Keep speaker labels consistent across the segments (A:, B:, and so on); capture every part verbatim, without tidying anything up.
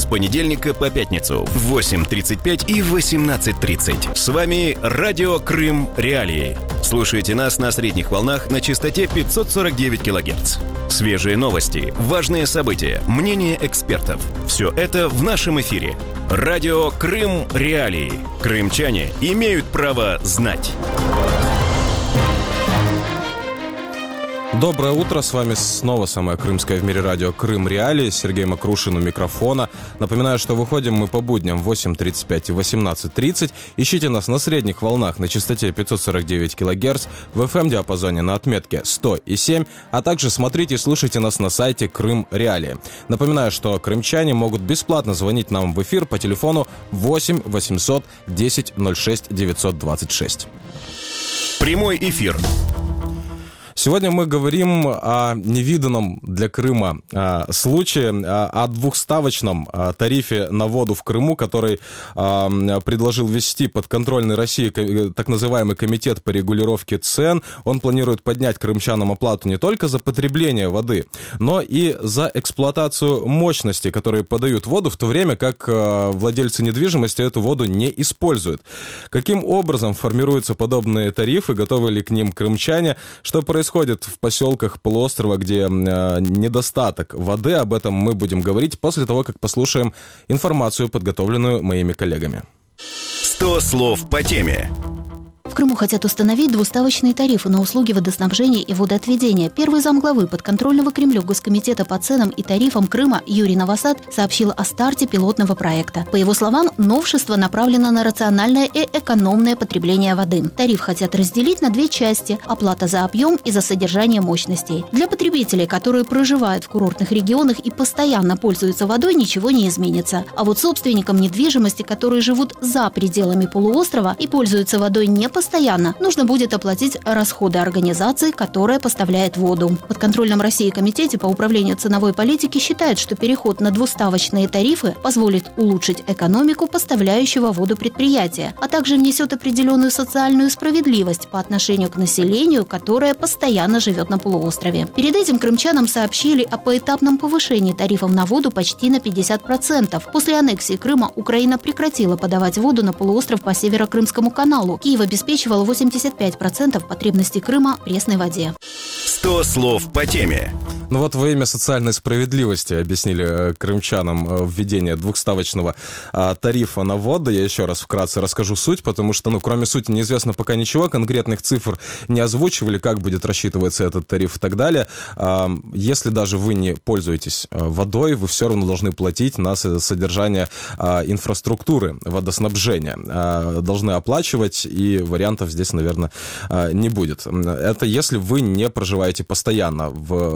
A: понедельника по пятницу в восемь тридцать пять и восемнадцать тридцать. С вами Радио Крым Реалии. Слушайте нас на средних волнах на частоте пятьсот сорок девять килогерц. Свежие новости, важные события, мнения экспертов. Все это в нашем эфире. Радио Крым Реалии. Крымчане имеют право знать.
B: Доброе утро, с вами снова самое крымское в мире радио Крым Реалии, Сергей Макрушин у микрофона. Напоминаю, что выходим мы по будням в восемь тридцать пять и восемнадцать тридцать. Ищите нас на средних волнах на частоте пятьсот сорок девять килогерц, в эф эм-диапазоне на отметке сто семь, а также смотрите и слушайте нас на сайте Крым Реалии. Напоминаю, что крымчане могут бесплатно звонить нам в эфир по телефону восемь восемьсот десять ноль шесть девятьсот двадцать шесть.
A: Прямой эфир.
B: Сегодня мы говорим о невиданном для Крыма а, случае, а, о двухставочном а, тарифе на воду в Крыму, который а, предложил ввести подконтрольный России так называемый комитет по регулировке цен. Он планирует поднять крымчанам оплату не только за потребление воды, но и за эксплуатацию мощностей, которые подают воду, в то время как а, владельцы недвижимости эту воду не используют. Каким образом формируются подобные тарифы, готовы ли к ним крымчане, что происходит Происходит в поселках полуострова, где э, недостаток воды. Об этом мы будем говорить после того, как послушаем информацию, подготовленную моими коллегами.
A: сто слов по теме.
C: В Крыму хотят установить двуставочные тарифы на услуги водоснабжения и водоотведения. Первый замглавы подконтрольного Кремлю Госкомитета по ценам и тарифам Крыма Юрий Новосад сообщил о старте пилотного проекта. По его словам, новшество направлено на рациональное и экономное потребление воды. Тариф хотят разделить на две части – оплата за объем и за содержание мощностей. Для потребителей, которые проживают в курортных регионах и постоянно пользуются водой, ничего не изменится. А вот собственникам недвижимости, которые живут за пределами полуострова и пользуются водой не постоянно, Постоянно нужно будет оплатить расходы организации, которая поставляет воду. В подконтрольном России комитете по управлению ценовой политики считают, что переход на двуставочные тарифы позволит улучшить экономику поставляющего воду предприятия, а также внесет определенную социальную справедливость по отношению к населению, которое постоянно живет на полуострове. Перед этим крымчанам сообщили о поэтапном повышении тарифов на воду почти на пятьдесят процентов. После аннексии Крыма Украина прекратила подавать воду на полуостров по Северо-Крымскому каналу. Киев обеспечивал восемьдесят пять процентов потребностей Крыма в пресной воде.
A: сто слов по теме.
B: Ну вот во имя социальной справедливости объяснили крымчанам введение двухставочного а, тарифа на воду. Я еще раз вкратце расскажу суть, потому что, ну, кроме сути неизвестно пока ничего, конкретных цифр не озвучивали, как будет рассчитываться этот тариф и так далее. А, если даже вы не пользуетесь водой, вы все равно должны платить на содержание а, инфраструктуры водоснабжения. А, должны оплачивать, и вариантов здесь, наверное, а, не будет. Это если вы не проживаете постоянно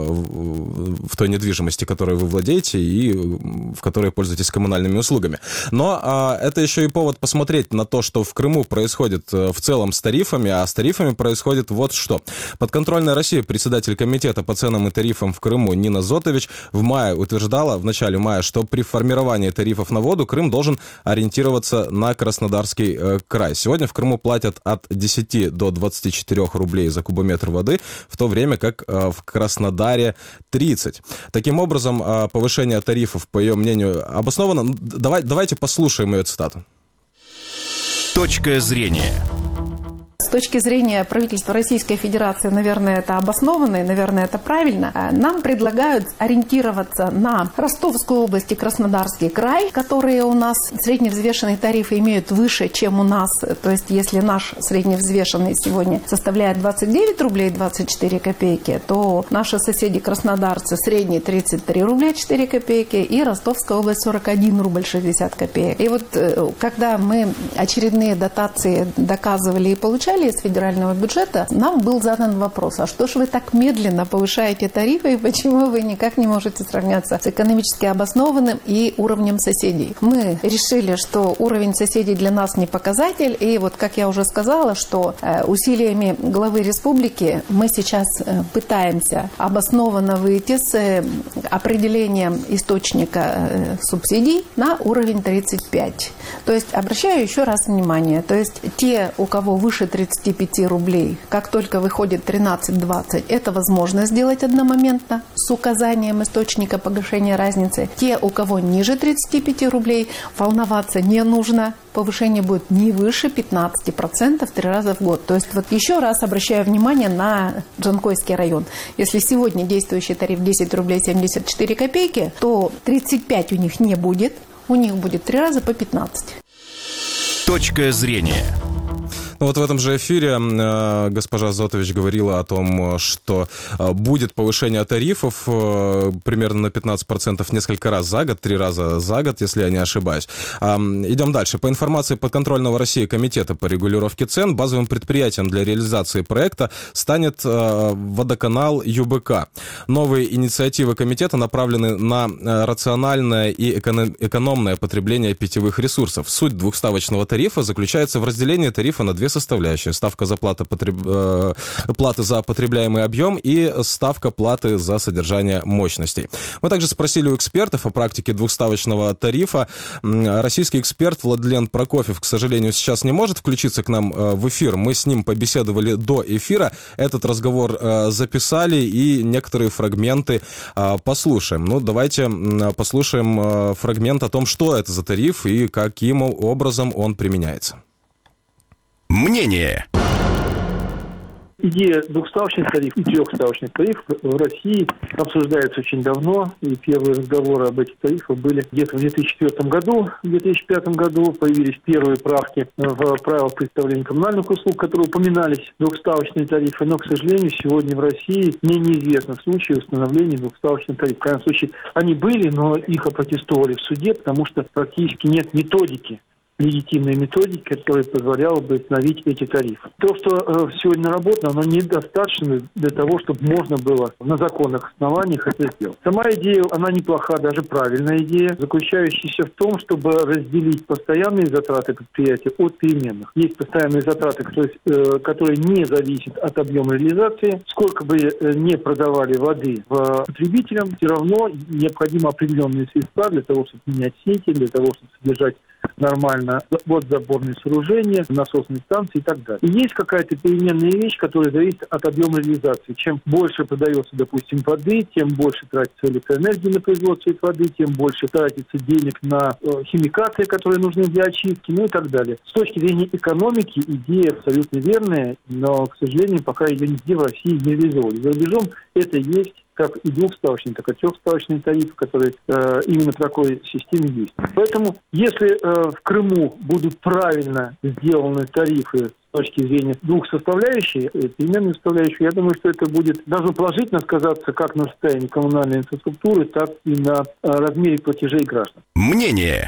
B: в в той недвижимости, которой вы владеете и в которой пользуетесь коммунальными услугами. Но а, это еще и повод посмотреть на то, что в Крыму происходит в целом с тарифами, а с тарифами происходит вот что. Подконтрольная Россия, председатель комитета по ценам и тарифам в Крыму Нина Зотович в мае утверждала, в начале мая, что при формировании тарифов на воду Крым должен ориентироваться на Краснодарский э, край. Сегодня в Крыму платят от десяти до двадцати четырёх рублей за кубометр воды, в то время как э, в Краснодаре тридцать. Таким образом, повышение тарифов, по ее мнению, обосновано. Давай, давайте послушаем ее цитату.
A: Точка зрения.
D: С точки зрения правительства Российской Федерации, наверное, это обоснованно и, наверное, это правильно. Нам предлагают ориентироваться на Ростовскую область и Краснодарский край, которые у нас средневзвешенные тарифы имеют выше, чем у нас. То есть, если наш средневзвешенный сегодня составляет двадцать девять рублей двадцать четыре копейки, то наши соседи краснодарцы средний тридцать три рубля четыре копейки и Ростовская область сорок один рубль шестьдесят копеек. И вот когда мы очередные дотации доказывали и получали из федерального бюджета, нам был задан вопрос, а что ж вы так медленно повышаете тарифы и почему вы никак не можете сравняться с экономически обоснованным и уровнем соседей? Мы решили, что уровень соседей для нас не показатель, и вот, как я уже сказала, что усилиями главы республики мы сейчас пытаемся обоснованно выйти с определением источника субсидий на уровень тридцать пять. То есть, обращаю еще раз внимание, то есть те, у кого выше тридцать тридцати пяти рублей. Как только выходит тринадцать двадцать, это возможно сделать одномоментно с указанием источника погашения разницы. Те, у кого ниже тридцати пяти рублей, волноваться не нужно. Повышение будет не выше пятнадцати процентов три раза в год. То есть вот еще раз обращаю внимание на Джанкойский район. Если сегодня действующий тариф десять рублей семьдесят четыре копейки, то тридцать пять у них не будет. У них будет три раза по пятнадцать.
A: Точка зрения.
B: Ну вот в этом же эфире э, госпожа Зотович говорила о том, что э, будет повышение тарифов э, примерно на пятнадцать процентов несколько раз за год, три раза за год, если я не ошибаюсь. Э, идем дальше. По информации подконтрольного России комитета по регулировке цен, базовым предприятием для реализации проекта станет э, водоканал ЮБК. Новые инициативы комитета направлены на э, рациональное и эконом- экономное потребление питьевых ресурсов. Суть двухставочного тарифа заключается в разделении тарифа на две составляющие. Ставка за плата потреб... э, платы за потребляемый объем и ставка платы за содержание мощностей. Мы также спросили у экспертов о практике двухставочного тарифа. Российский эксперт Владлен Прокофьев, к сожалению, сейчас не может включиться к нам в эфир. Мы с ним побеседовали до эфира. Этот разговор записали и некоторые фрагменты послушаем. Ну, давайте послушаем фрагмент о том, что это за тариф и каким образом он применяется.
A: Мнение.
E: Идея двухставочных тарифов и трехставочных тарифов в России обсуждается очень давно, и первые разговоры об этих тарифах были где-то в две тысячи четвёртом году. В две тысячи пятом году появились первые правки в правилах представления коммунальных услуг, которые упоминались двухставочные тарифы, но, к сожалению, сегодня в России мне неизвестно случаи установления двухставочных тарифов. В крайнем случае, они были, но их опротестовали в суде, потому что практически нет методики, легитимной методики, которая позволяла бы установить эти тарифы. То, что э, сегодня наработано, оно недостаточно для того, чтобы можно было на законных основаниях это сделать. Сама идея, она неплоха, даже правильная идея, заключающаяся в том, чтобы разделить постоянные затраты предприятия от переменных. Есть постоянные затраты, которые, э, которые не зависят от объема реализации. Сколько бы э, не продавали воды в потребителям, все равно необходимы определенные средства для того, чтобы менять сети, для того, чтобы содержать нормально водозаборные сооружения, насосные станции и так далее. И есть какая-то переменная вещь, которая зависит от объема реализации. Чем больше продается, допустим, воды, тем больше тратится электроэнергии на производство этой воды, тем больше тратится денег на э, химикаты, которые нужны для очистки, ну и так далее. С точки зрения экономики идея абсолютно верная, но, к сожалению, пока ее нигде в России не реализовали. За рубежом это есть как и двухставочный, так и трехставочный тариф, который э, именно в такой системе есть. Поэтому, если э, в Крыму будут правильно сделаны тарифы с точки зрения двух составляющих, переменной составляющей, я думаю, что это будет должно положительно сказаться как на состоянии коммунальной инфраструктуры, так и на э, размере платежей граждан.
A: Мнение.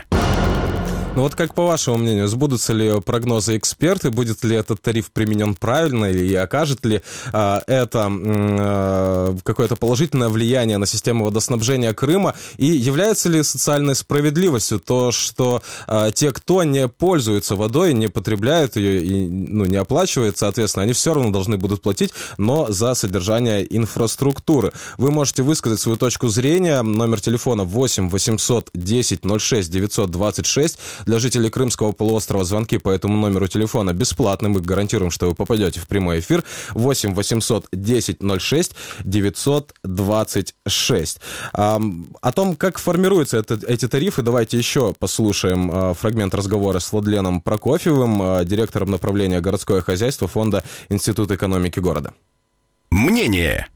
B: Ну вот как по вашему мнению, сбудутся ли прогнозы эксперты, будет ли этот тариф применен правильно и окажет ли а, это а, какое-то положительное влияние на систему водоснабжения Крыма, и является ли социальной справедливостью то, что а, те, кто не пользуется водой, не потребляют ее и ну, не оплачивает, соответственно, они все равно должны будут платить, но за содержание инфраструктуры. Вы можете высказать свою точку зрения. Номер телефона восемь восемьсот десять ноль шесть девятьсот двадцать шесть. Для жителей Крымского полуострова звонки по этому номеру телефона бесплатны. Мы гарантируем, что вы попадете в прямой эфир. восемь восемьсот десять ноль шесть девятьсот двадцать шесть. А, о том, как формируются это, эти тарифы, давайте еще послушаем а, фрагмент разговора с Владленом Прокофьевым, а, директором направления городское хозяйство фонда Института экономики города.
A: Мнение.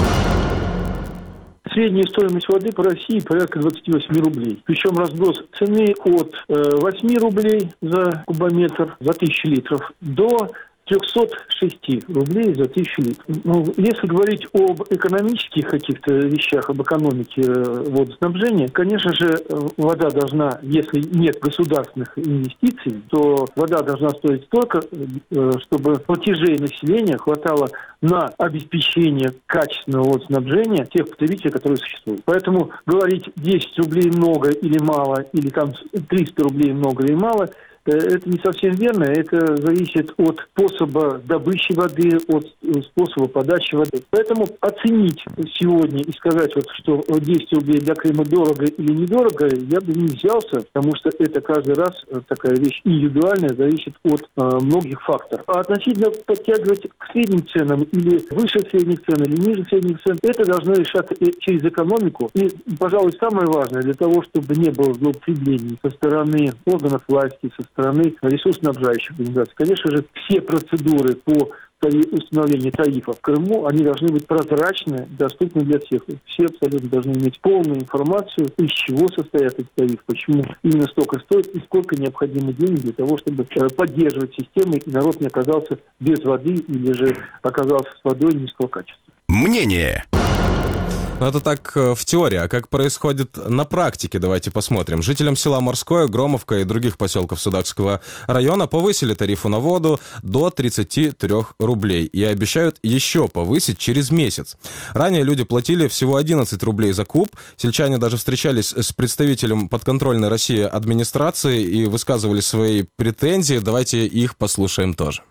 E: Средняя стоимость воды по России порядка двадцать восемь рублей. Причем разброс цены от э, восемь рублей за кубометр, за тысячу литров, до триста шесть рублей за тысячу литров. Ну, если говорить об экономических каких-то вещах, об экономике водоснабжения, конечно же, вода должна, если нет государственных инвестиций, то вода должна стоить столько, чтобы платежей населения хватало на обеспечение качественного водоснабжения тех потребителей, которые существуют. Поэтому говорить десять рублей много или мало, или там триста рублей много или мало, Это не совсем верно. Это зависит от способа добычи воды, от способа подачи воды. Поэтому оценить сегодня и сказать, вот, что десять рублей для Крыма дорого или недорого, я бы не взялся, потому что это каждый раз такая вещь индивидуальная, зависит от э, многих факторов. А относительно подтягивать к средним ценам или выше средних цен, или ниже средних цен, это должно решаться через экономику. И, пожалуй, самое важное, для того, чтобы не было злоупотреблений со стороны органов власти, со стороны ресурсоснабжающих организаций. Конечно же, все процедуры по установлению тарифа в Крыму, они должны быть прозрачны, доступны для всех. Все абсолютно должны иметь полную информацию, из чего состоят эти тарифы, почему именно столько стоит и сколько необходимо денег для того, чтобы поддерживать систему, и народ не оказался без воды или же оказался с водой низкого качества.
A: Мнение.
B: Ну, это так в теории. А как происходит на практике, давайте посмотрим. Жителям села Морское, Громовка и других поселков Судакского района повысили тарифы на воду до тридцати трёх рублей и обещают еще повысить через месяц. Ранее люди платили всего одиннадцать рублей за куб. Сельчане даже встречались с представителем подконтрольной России администрации и высказывали свои претензии. Давайте их послушаем тоже.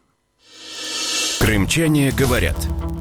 A: Крымчане говорят.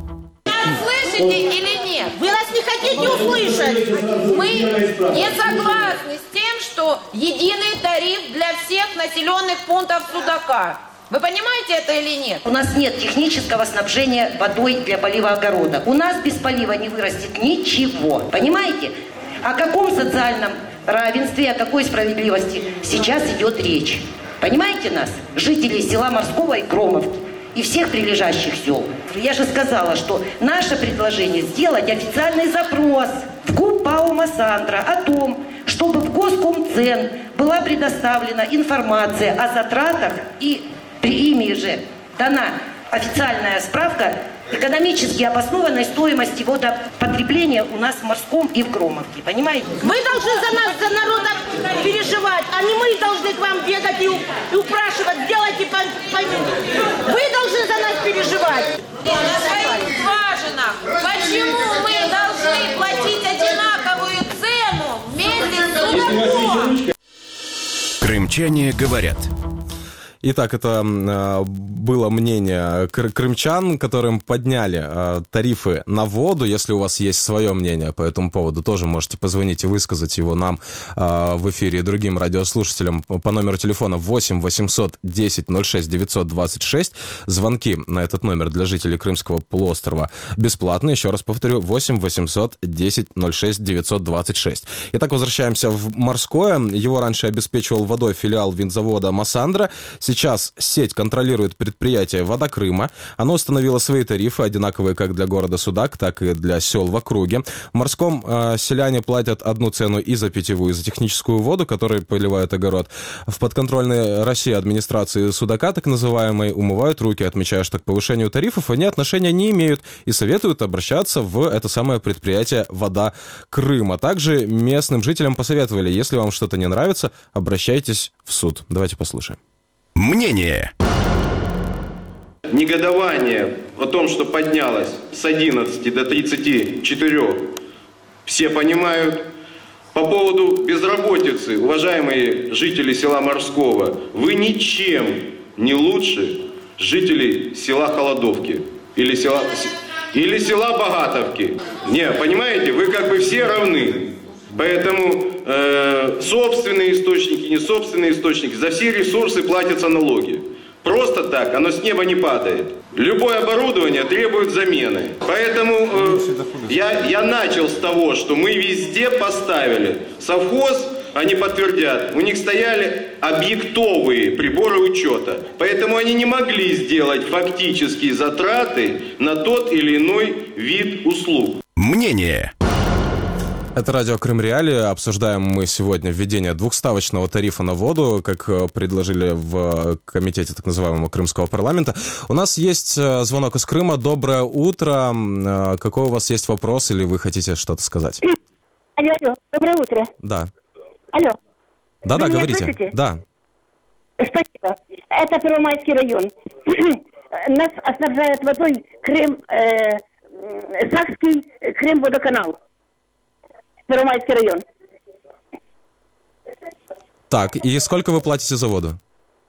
F: Слышите или нет? Вы нас не хотите услышать. Мы не согласны с тем, что единый тариф для всех населенных пунктов Судака. Вы понимаете это или нет?
G: У нас нет технического снабжения водой для полива огорода. У нас без полива не вырастет ничего. Понимаете? О каком социальном равенстве, о какой справедливости сейчас идет речь? Понимаете нас? Жители села Морского и Громовки и всех прилежащих сел. Я же сказала, что наше предложение сделать официальный запрос в ГУП ПАО «Массандра» о том, чтобы в Госкомцен была предоставлена информация о затратах и при ими же дана официальная справка экономически обоснованной стоимости водопотребления у нас в Морском и в Громовке. Понимаете?
F: Вы должны за нас, за народ переживать, а не мы должны к вам бегать и, и упрашивать, сделайте по, по... Вы должны за нас переживать. На своих скважинах. Почему мы должны платить одинаковую цену вместе с Судаком?
A: Крымчане говорят.
B: Итак, это э, было мнение кр- крымчан, которым подняли э, тарифы на воду. Если у вас есть свое мнение по этому поводу, тоже можете позвонить и высказать его нам э, в эфире и другим радиослушателям по номеру телефона восемь восемьсот десять ноль шесть девятьсот двадцать шесть. Звонки на этот номер для жителей Крымского полуострова бесплатные. Еще раз повторю, восемь восемьсот десять ноль шесть девятьсот двадцать шесть. Итак, возвращаемся в Морское. Его раньше обеспечивал водой филиал винзавода «Массандра». Сейчас сеть контролирует предприятие «Вода Крыма». Оно установило свои тарифы, одинаковые как для города Судак, так и для сел в округе. В Морском э, селяне платят одну цену и за питьевую, и за техническую воду, которой поливают огород. В подконтрольной России администрации Судака, так называемой, умывают руки, отмечая, что к повышению тарифов они отношения не имеют и советуют обращаться в это самое предприятие «Вода Крыма». Также местным жителям посоветовали, если вам что-то не нравится, обращайтесь в суд. Давайте послушаем.
A: Мнение.
H: Негодование о том, что поднялось с одиннадцати до тридцати четырёх, все понимают. По поводу безработицы, уважаемые жители села Морского, вы ничем не лучше жителей села Холодовки или села, или села Богатовки. Не, понимаете, вы как бы все равны. Поэтому э, собственные источники, не собственные источники, за все ресурсы платятся налоги. Просто так, оно с неба не падает. Любое оборудование требует замены. Поэтому э, я, я начал с того, что мы везде поставили. Совхоз, они подтвердят, у них стояли объектовые приборы учета. Поэтому они не могли сделать фактические затраты на тот или иной вид услуг.
A: Мнение.
B: Это радио Крым Реалии. Обсуждаем мы сегодня введение двухставочного тарифа на воду, как предложили в комитете так называемого Крымского парламента. У нас есть звонок из Крыма. Доброе утро. Какой у вас есть вопрос или вы хотите что-то сказать?
I: Алло, алло. Доброе утро.
B: Да.
I: Алло.
B: Да-да,
I: вы
B: говорите.
I: Слышите?
B: Да.
I: Спасибо. Это Первомайский район. Нас снабжает водой Крым, э, Сакский Крым-водоканал. Первомайский район.
B: Так, и сколько вы платите за воду?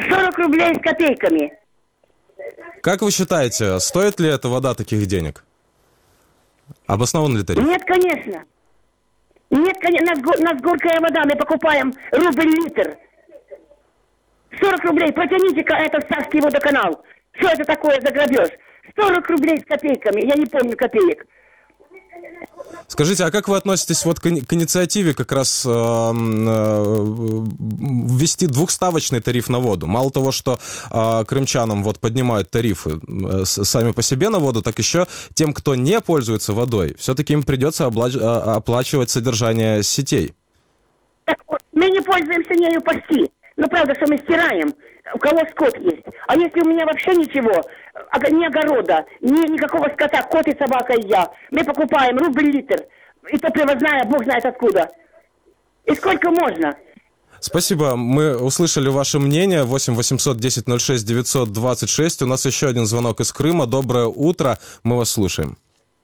I: сорок рублей с копейками.
B: Как вы считаете, стоит ли эта вода таких денег? Обоснован ли тариф?
I: Нет, конечно. Нет, конечно, у нас, у нас горькая вода, мы покупаем рубль литр. сорок рублей, протяните-ка это в Савский водоканал. Что это такое за грабеж? сорок рублей с копейками, я не помню копеек.
B: Скажите, а как вы относитесь вот к, к инициативе как раз э, э, ввести двухставочный тариф на воду? Мало того, что э, крымчанам вот поднимают тарифы э, сами по себе на воду, так еще тем, кто не пользуется водой, все-таки им придется обла- оплачивать содержание сетей.
I: Так, мы не пользуемся нею почти. Ну, правда, что мы стираем, у кого скот есть. А если у меня вообще ничего, ни огорода, ни никакого скота, кот и собака и я, мы покупаем рубль литр, и то привозная, бог знает откуда. И сколько можно?
B: Спасибо. Мы услышали ваше мнение. восемь восемьсот десять ноль шесть девятьсот двадцать шесть. У нас еще один звонок из Крыма. Доброе утро. Мы вас слушаем.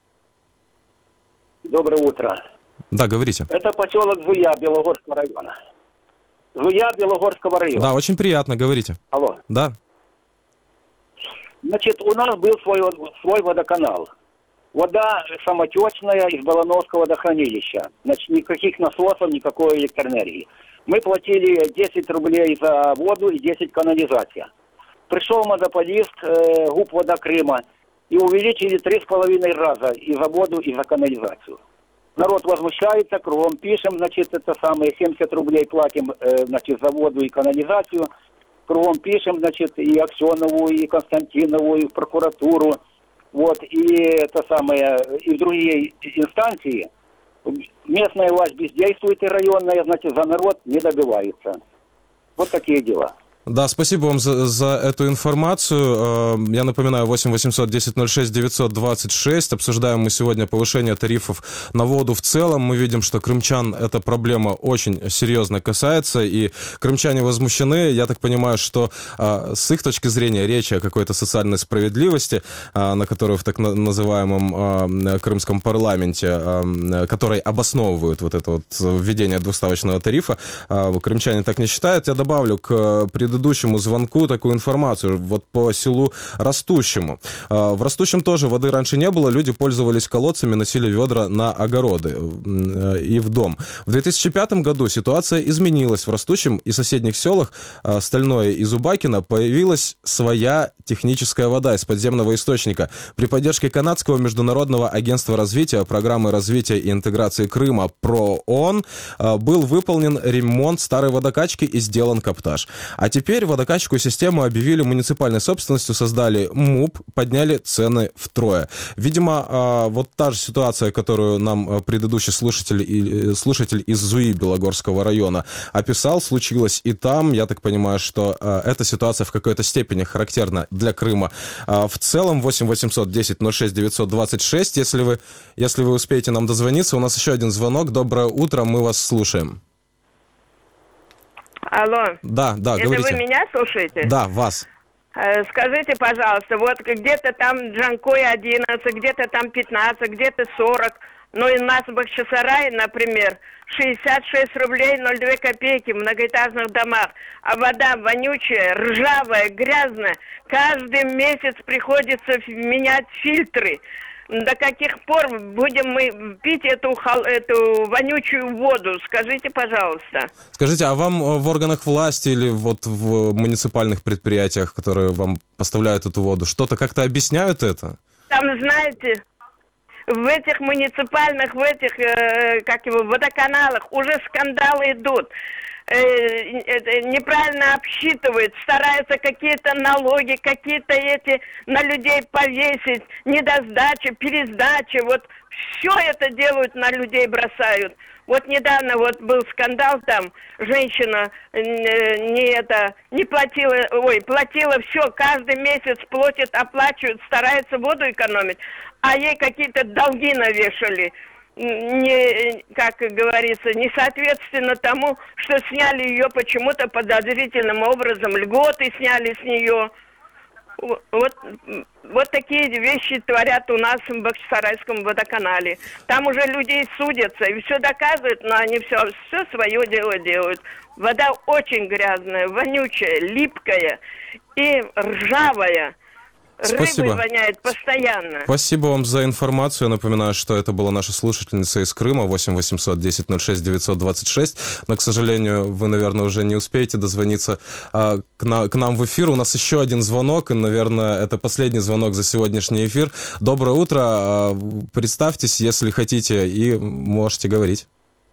J: Доброе утро.
B: Да, говорите.
J: Это поселок Зуя Белогорского района. Зуя Белогорского района.
B: Да, очень приятно, говорите.
J: Алло.
B: Да.
J: Значит, у нас был свой, свой водоканал. Вода самотечная из Балановского водохранилища. Значит, никаких насосов, никакой электроэнергии. Мы платили десять рублей за воду и десять канализация. Пришел монополист э, ГУП «Вода Крыма» и увеличили три с половиной раза и за воду, и за канализацию. Народ возмущается, кругом пишем, значит, это самое, семьдесят рублей платим, э, значит, за воду и канализацию. Кругом пишем, значит, и Аксенову, и Константинову, и в прокуратуру, вот, и это самое, и в другие инстанции. Местная власть бездействует, и районная, значит, за народ не добивается. Вот такие дела.
B: Да, спасибо вам за, за эту информацию. Я напоминаю, восемь восемьсот десять ноль шесть девятьсот двадцать шесть. Обсуждаем мы сегодня повышение тарифов на воду в целом. Мы видим, что крымчан эта проблема очень серьезно касается, и крымчане возмущены. Я так понимаю, что с их точки зрения речь о какой-то социальной справедливости, на которую в так называемом крымском парламенте, который обосновывают вот это вот введение двухставочного тарифа, крымчане так не считают. Я добавлю к предыдущему предыдущему звонку такую информацию вот по селу Растущему. В Растущем тоже воды раньше не было, люди пользовались колодцами, носили ведра на огороды и в дом. В две тысячи пятом году ситуация изменилась. В Растущем и соседних селах Стальное и Зубакино появилась своя техническая вода из подземного источника. При поддержке канадского международного агентства развития, программы развития и интеграции Крыма ПРООН был выполнен ремонт старой водокачки и сделан каптаж. А теперь водокачку и систему объявили муниципальной собственностью, создали МУП, подняли цены втрое. Видимо, вот та же ситуация, которую нам предыдущий слушатель, слушатель из Зуи Белогорского района описал, случилась и там. Я так понимаю, что эта ситуация в какой-то степени характерна для Крыма. В целом, восемь восемьсот десять ноль шесть девятьсот двадцать шесть, если вы, если вы успеете нам дозвониться, у нас еще один звонок. Доброе утро, мы вас слушаем.
K: Алло.
B: Да, да,
K: это
B: говорите.
K: Это вы меня слушаете?
B: Да, вас.
K: Э, скажите, пожалуйста, вот где-то там Джанкой одиннадцать, где-то там пятнадцать, где-то сорок. Ну и у нас в Бахчисарае, например, шестьдесят шесть рублей ноль две копейки в многоэтажных домах. А вода вонючая, ржавая, грязная. Каждый месяц приходится менять фильтры. До каких пор будем мы пить эту, эту вонючую воду? Скажите, пожалуйста.
B: Скажите, а вам в органах власти или вот в муниципальных предприятиях, которые вам поставляют эту воду, что-то как-то объясняют это?
K: Там, знаете, в этих муниципальных, в этих, э, как его, водоканалах уже скандалы идут. Неправильно обсчитывают, стараются какие-то налоги, какие-то эти на людей повесить, недосдача, пересдача, вот все это делают, на людей бросают. Вот недавно вот был скандал там, женщина не это, не платила, ой, платила все, каждый месяц платит, оплачивает, старается воду экономить, а ей какие-то долги навешали. Не, как говорится, не соответственно тому, что сняли ее почему-то подозрительным образом, льготы сняли с нее. Вот, вот такие вещи творят у нас в Бахчисарайском водоканале. Там уже людей судятся и все доказывают, но они все, все свое дело делают. Вода очень грязная, вонючая, липкая и ржавая.
B: Спасибо.
K: Рыбой воняет постоянно.
B: Спасибо вам за информацию. Я напоминаю, что это была наша слушательница из Крыма, восемь восемьсот десять ноль шесть девятьсот двадцать шесть. Но, к сожалению, вы, наверное, уже не успеете дозвониться а, к, на, к нам в эфир. У нас еще один звонок, и, наверное, это последний звонок за сегодняшний эфир. Доброе утро. А, представьтесь, если хотите, и можете говорить.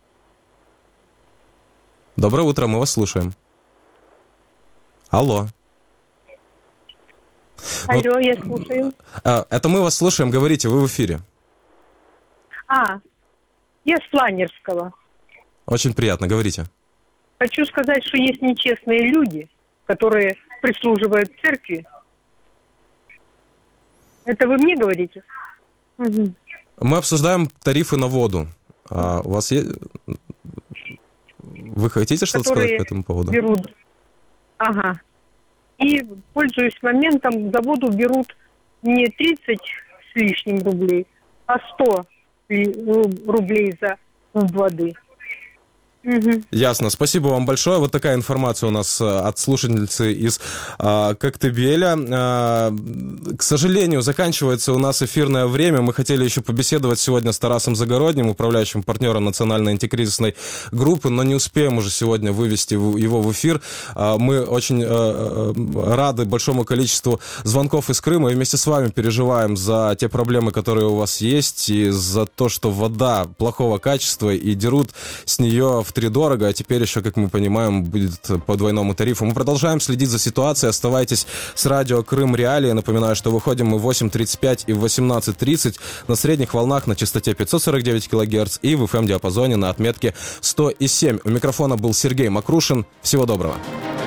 B: Доброе утро, мы вас слушаем. Алло.
L: Алло, я слушаю.
B: Это мы вас слушаем, говорите, вы в эфире.
L: А, я с Планерского.
B: Очень приятно, говорите.
L: Хочу сказать, что есть нечестные люди, которые прислуживают церкви. Это вы мне говорите? Угу.
B: Мы обсуждаем тарифы на воду. А у вас есть... Вы хотите что-то сказать по этому поводу?
L: Берут. Ага. И, пользуясь моментом, за воду берут не тридцать с лишним рублей, а сто рублей за куб воды. Угу.
B: Ясно. Спасибо вам большое. Вот такая информация у нас от слушательницы из а, Коктебеля. А, к сожалению, заканчивается у нас эфирное время. Мы хотели еще побеседовать сегодня с Тарасом Загородним, управляющим партнером национальной антикризисной группы, но не успеем уже сегодня вывести его в эфир. А, мы очень а, рады большому количеству звонков из Крыма и вместе с вами переживаем за те проблемы, которые у вас есть, и за то, что вода плохого качества и дерут с нее втридорого, а теперь еще, как мы понимаем, будет по двойному тарифу. Мы продолжаем следить за ситуацией. Оставайтесь с радио Крым Реалии. Напоминаю, что выходим мы в восемь тридцать пять и в восемнадцать тридцать на средних волнах на частоте пятьсот сорок девять килогерц и в эф эм-диапазоне на отметке сто семь. У микрофона был Сергей Макрушин. Всего доброго.